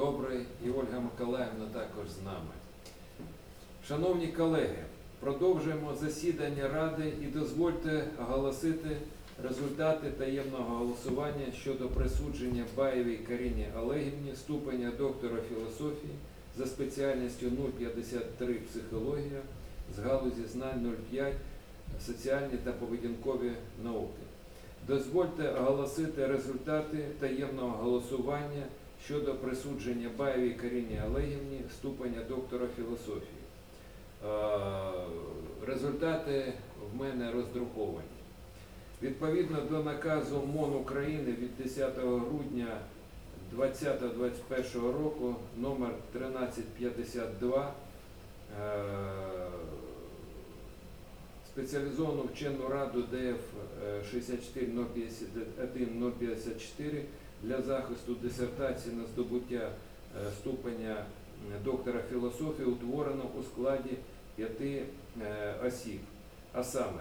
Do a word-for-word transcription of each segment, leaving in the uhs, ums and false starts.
добрий, і Ольга Миколаївна також з нами. Шановні колеги, продовжуємо засідання Ради і дозвольте оголосити результати таємного голосування щодо присудження Баєвій Каріні Олегівні ступеня доктора філософії за спеціальністю нуль п'ятдесят три психологія з галузі знань нуль п'ять соціальні та поведінкові науки. Дозвольте оголосити результати таємного голосування щодо присудження Баєвій Каріні Олегівні ступеня доктора філософії. Результати в мене роздруковані. Відповідно до наказу МОН України від десятого грудня двадцятого двадцять першого року номер тринадцять п'ятдесят два, спеціалізовану вчену раду Д Ф шістдесят чотири нуль п'ятдесят один нуль п'ятдесят чотири для захисту дисертації на здобуття ступеня доктора філософії утворено у складі п'яти осіб, а саме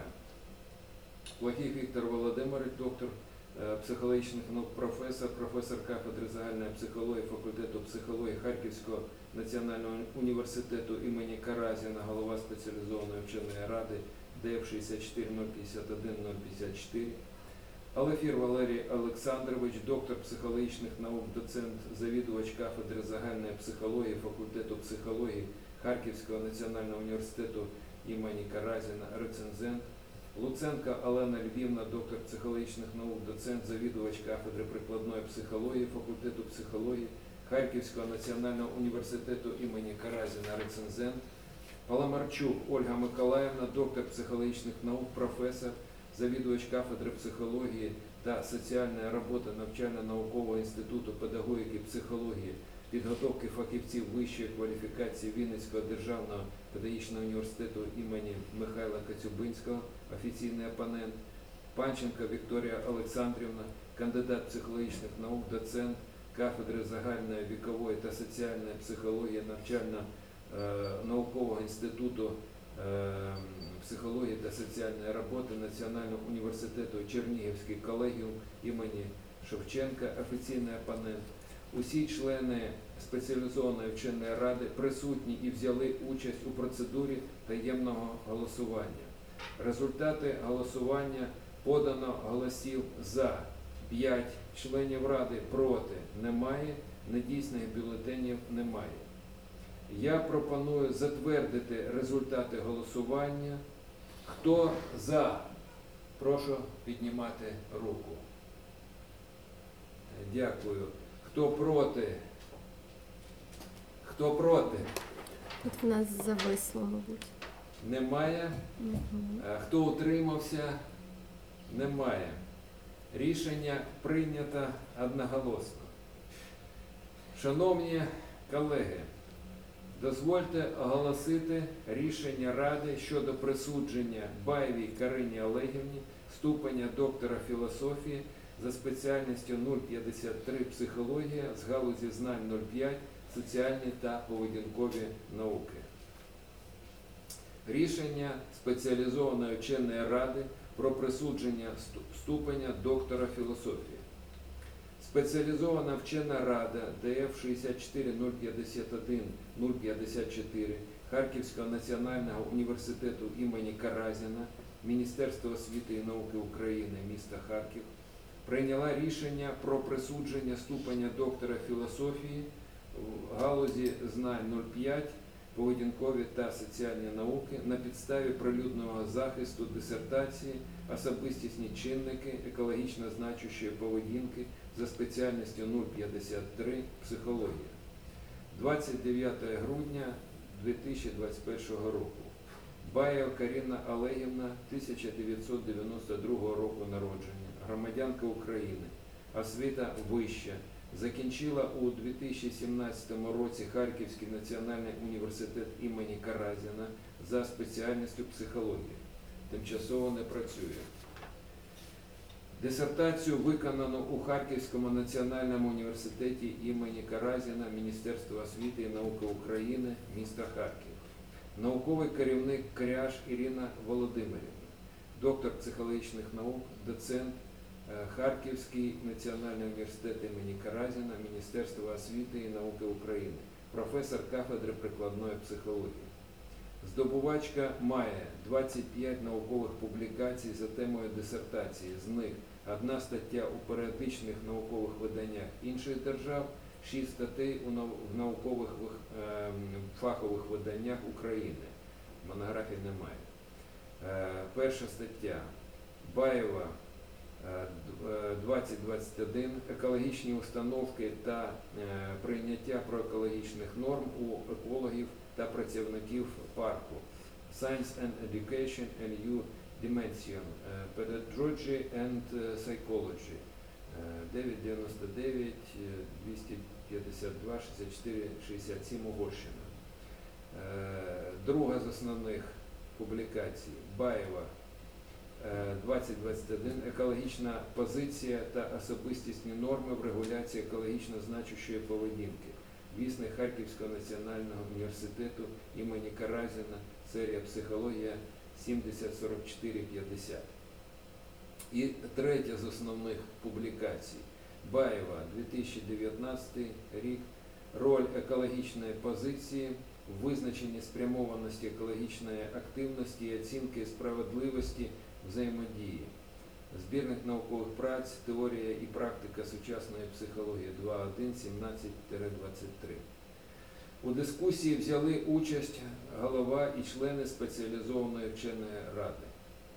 Плохій Віктор Володимирович, доктор психологічних наук, професор, професор кафедри загальної психології факультету психології Харківського національного університету імені Каразіна, голова спеціалізованої вченої ради Д Ф шістдесят чотири нуль п'ятдесят один нуль п'ятдесят чотири, Алефір Валерій Олександрович, доктор психологічних наук, доцент, завідувач кафедри загальної психології факультету психології Харківського національного університету імені Каразіна, рецензент, Луценко Олена Львівна, доктор психологічних наук, доцент, завідувач кафедри прикладної психології факультету психології Харківського національного університету імені Каразіна, рецензент, Паламарчук Ольга Миколаївна, доктор психологічних наук, професор, завідувач кафедри психології та соціальної роботи Навчально-наукового інституту педагогіки, психології, підготовки фахівців вищої кваліфікації Вінницького державного педагогічного університету імені Михайла Коцюбинського, офіційний опонент, Панченко Вікторія Олександрівна, кандидат психологічних наук, доцент кафедри загальної вікової та соціальної психології Навчально-наукового інституту психології та соціальної роботи Національного університету Чернігівський колегіум імені Шевченка, офіційний опонент. Усі члени спеціалізованої вченої ради присутні і взяли участь у процедурі таємного голосування. Результати голосування: подано голосів за п'ять членів ради, проти немає, недійсних бюлетенів немає. Я пропоную затвердити результати голосування. Хто за? Прошу піднімати руку. Дякую. Хто проти? Хто проти? От в нас зависло, мабуть. Немає. Угу. Хто утримався? Немає. Рішення прийнято одноголосно. Шановні колеги, дозвольте оголосити рішення Ради щодо присудження Баєвій Карині Олегівні ступеня доктора філософії за спеціальністю нуль п'ятдесят три психологія з галузі знань нуль п'ять соціальні та поведінкові науки. Рішення спеціалізованої вченої ради про присудження ступеня доктора філософії. Спеціалізована вчена рада Д Ф шістдесят чотири нуль п'ятдесят один нуль п'ятдесят чотири Харківського національного університету імені Каразіна, Міністерства освіти і науки України, міста Харків, прийняла рішення про присудження ступеня доктора філософії в галузі знань нуль п'ять поведінкові та соціальні науки на підставі прилюдного захисту дисертації «Особистісні чинники екологічно значущої поведінки» за спеціальністю нуль п'ятдесят три психологія. двадцять дев'ятого грудня дві тисячі двадцять першого року. Баєва Каріна Олегівна, тисяча дев'ятсот дев'яносто другого року народження, громадянка України, освіта вища. Закінчила у дві тисячі сімнадцятому році Харківський національний університет імені Каразіна за спеціальністю психологія. Тимчасово не працює. Дисертацію виконано у Харківському національному університеті імені Каразіна, Міністерства освіти і науки України, міста Харків. Науковий керівник Кряж Ірина Володимирівна, доктор психологічних наук, доцент Е, Харківський національний університет імені Каразіна, Міністерство освіти і науки України, професор кафедри прикладної психології. Здобувачка має двадцять п'ять наукових публікацій за темою дисертації, з них одна стаття у періодичних наукових виданнях інших держав, шість статей у нау- в наукових вих- ем, фахових виданнях України. Монографій немає. Е, Перша стаття Баєва е, д- е, двадцять двадцять один екологічні установки та е, прийняття проекологічних норм у екологів та працівників парку. Science and Education and New Dimension, е, Pedagogy and е, Psychology. Е, дев'ять дев'яносто дев'ять, е, двісті п'ятдесят два, шістдесят чотири, шістдесят сім Угорщина. Е, Друга з основних публікацій Баєва е, двадцять двадцять один екологічна позиція та особистісні норми в регуляції екологічно значущої поведінки. Вісник Харківського національного університету імені Каразіна, серія психологія сімдесят сорок чотири п'ятдесят. І третя з основних публікацій Баєва, дві тисячі дев'ятнадцятий рік, роль екологічної позиції в визначенні спрямованості екологічної активності і оцінки справедливості взаємодії. Збірник наукових праць, теорія і практика сучасної психології два один сімнадцять двадцять три. У дискусії взяли участь голова і члени спеціалізованої вченої ради.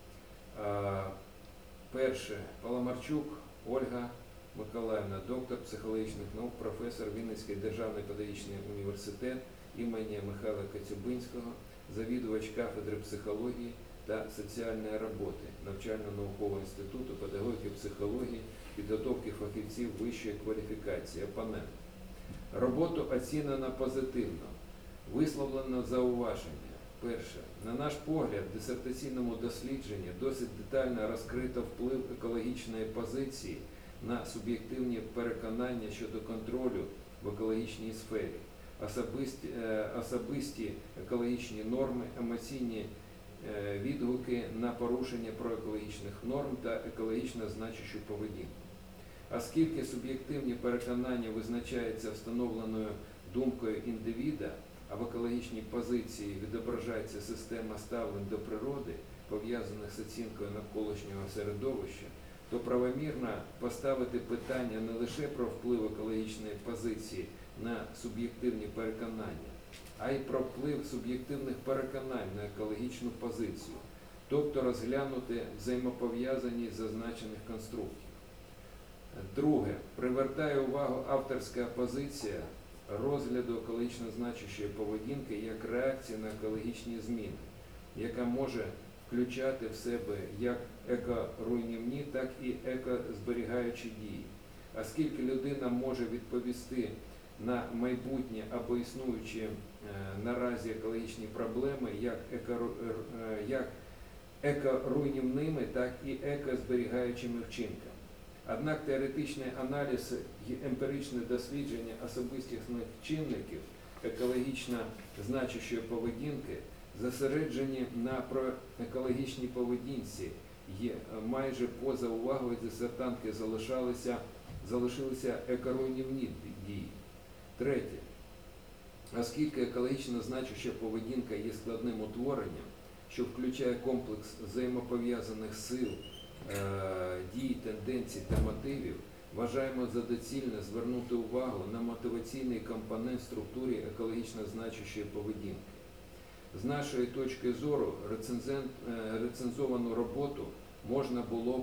А, Перше, Паламарчук Ольга Миколаївна, доктор психологічних наук, професор Вінницький державний педагогічний університет імені Михайла Коцюбинського, завідувач кафедри психології та соціальної роботи Навчально-наукового інституту педагогіки психології, підготовки фахівців вищої кваліфікації, опонент. Роботу оцінено позитивно, висловлено зауваження. Перше. На наш погляд, в дисертаційному дослідженні досить детально розкрито вплив екологічної позиції на суб'єктивні переконання щодо контролю в екологічній сфері, особисті, е, особисті екологічні норми, емоційні е, відгуки на порушення проекологічних норм та екологічно значущу поведінку. Оскільки суб'єктивні переконання визначаються встановленою думкою індивіда, а в екологічній позиції відображається система ставлень до природи, пов'язаних з оцінкою навколишнього середовища, то правомірно поставити питання не лише про вплив екологічної позиції на суб'єктивні переконання, а й про вплив суб'єктивних переконань на екологічну позицію, тобто розглянути взаємопов'язаність зазначених конструктів. Друге. Привертає увагу авторська позиція розгляду екологічно значущої поведінки як реакції на екологічні зміни, яка може включати в себе як екоруйнівні, так і екозберігаючі дії. Оскільки людина може відповісти на майбутнє або існуючі е, наразі екологічні проблеми як, еко, е, як екоруйнівними, так і екозберігаючими вчинками. Однак теоретичний аналіз і емпіричне дослідження особистісних чинників екологічно значущої поведінки зосереджені на проекологічній поведінці і майже поза увагою дисертантки залишалися, залишилися екоруйнівні дії. Третє. Оскільки екологічно значуща поведінка є складним утворенням, що включає комплекс взаємопов'язаних сил, дій, тенденцій та мотивів, вважаємо за доцільне звернути увагу на мотиваційний компонент в структурі екологічно значущої поведінки. З нашої точки зору, рецензовану роботу можна було б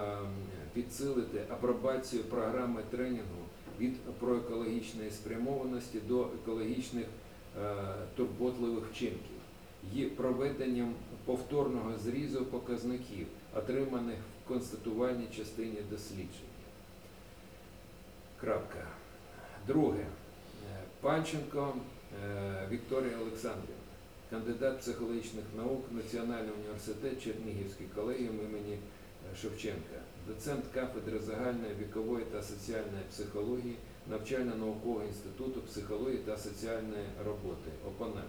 підсилити апробацію програми тренінгу від проекологічної спрямованості до екологічних турботливих вчинків і проведенням повторного зрізу показників, отриманих в констатувальній частині дослідження. Крапка. Друге. Панченко Вікторія Олександрівна, кандидат психологічних наук, Національний університет, Чернігівський колегіум імені Шевченка, доцент кафедри загальної вікової та соціальної психології Навчально-наукового інституту психології та соціальної роботи, опонент.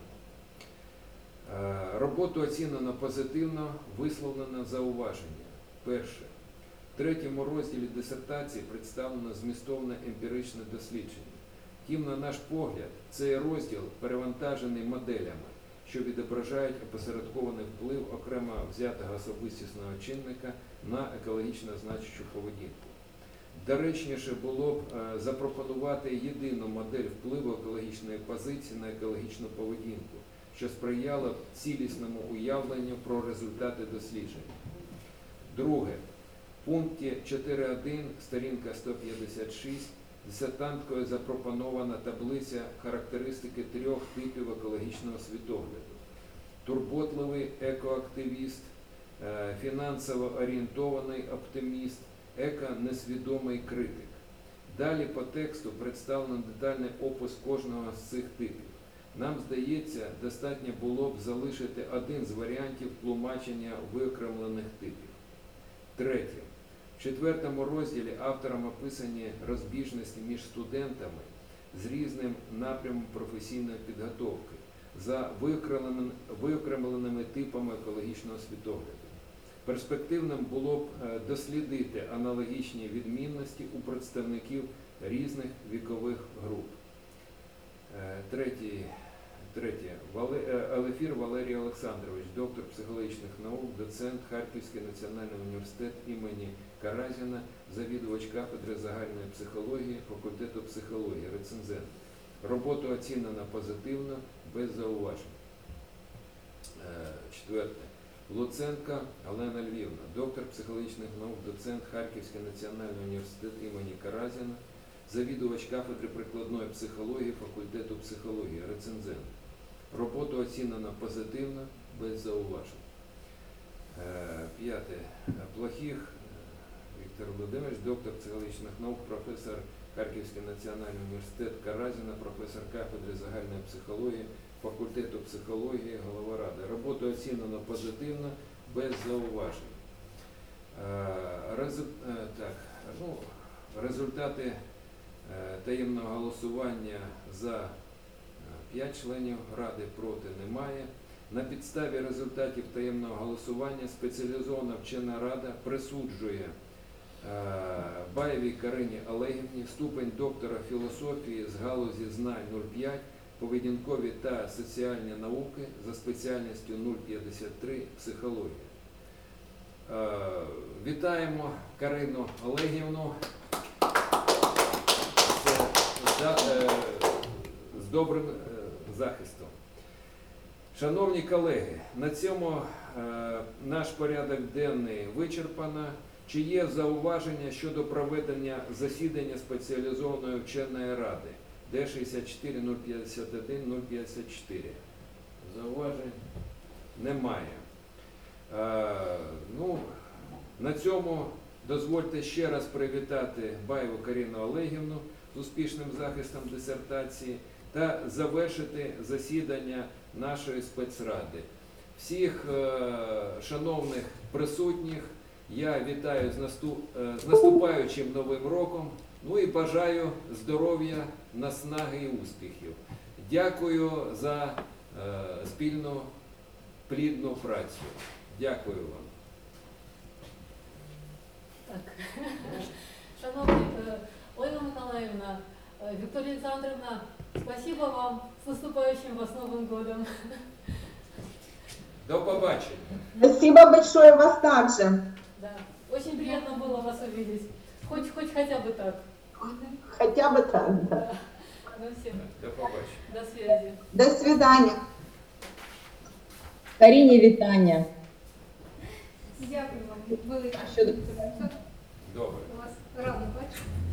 Роботу оцінено позитивно, висловлено зауваження. Перше. В третьому розділі дисертації представлено змістовне емпіричне дослідження. Втім, на наш погляд, цей розділ перевантажений моделями, що відображають опосередкований вплив окремо взятого особистісного чинника на екологічно значущу поведінку. Доречніше було б е, запропонувати єдину модель впливу екологічної позиції на екологічну поведінку, що сприяло б цілісному уявленню про результати дослідження. Друге. В пункті чотири один, сторінка сто п'ятдесят шість, дисертанткою запропонована таблиця характеристики трьох типів екологічного світогляду. Турботливий екоактивіст, е, фінансово орієнтований оптиміст, еко-несвідомий критик. Далі по тексту представлено детальний опис кожного з цих типів. Нам здається, достатньо було б залишити один з варіантів тлумачення виокремлених типів. Третє. В четвертому розділі автором описані розбіжності між студентами з різним напрямом професійної підготовки за виокремленими, виокремленими типами екологічного світогляду. Перспективним було б дослідити аналогічні відмінності у представників різних вікових груп. Третє. Третє. Алефір Валерій Олександрович, доктор психологічних наук, доцент Харківський національний університет імені Каразіна, завідувач кафедри загальної психології, факультету психології, рецензент. Роботу оцінено позитивно, без зауважень. Четверте. Луценко Олена Львівна, доктор психологічних наук, доцент Харківський національний університет імені Каразіна, завідувач кафедри прикладної психології, факультету психології, рецензент. Роботу оцінено позитивно, без зауважень. П'яте. Плохих Віктор Володимирович, доктор психологічних наук, професор Харківський національний університет Каразіна, професор кафедри загальної психології, факультету психології, голова ради. Роботу оцінено позитивно, без зауважень. Резу... Так, ну, результати таємного голосування за п'ять членів Ради, проти немає. На підставі результатів таємного голосування спеціалізована вчена рада присуджує Баєвій Карині Олегівні ступень доктора філософії з галузі знань нуль п'ять, поведінкові та соціальні науки за спеціальністю нуль п'ятдесят три психологія. Вітаємо Карину Олегівну з, з добрим захистом. Шановні колеги, на цьому е, наш порядок денний вичерпано. Чи є зауваження щодо проведення засідання спеціалізованої вченої ради Д шістдесят чотири нуль п'ятдесят один нуль п'ятдесят чотири? Зауважень немає. Е, ну, на цьому дозвольте ще раз привітати Баєву Карину Олегівну з успішним захистом дисертації та завершити засідання нашої спецради. Всіх е, шановних присутніх я вітаю з, наступ, е, з наступаючим Новим роком, ну і бажаю здоров'я, наснаги і успіхів. Дякую за е, спільну плідну працю. Дякую вам. Так. Шановні е, Ольга Миколаївна, е, Виктория Александровна, спасибо вам. С наступающим вас Новым годом. До побачення. Спасибо большое, вас также. Да. Очень приятно было вас увидеть. Хоть, хоть хотя бы так. Хотя бы так, да. Да. Ну все. До побачення. До связи. До свидания. Каріні вітання. Дякую вам велике. Щодо- Добре. Вас рано бачу.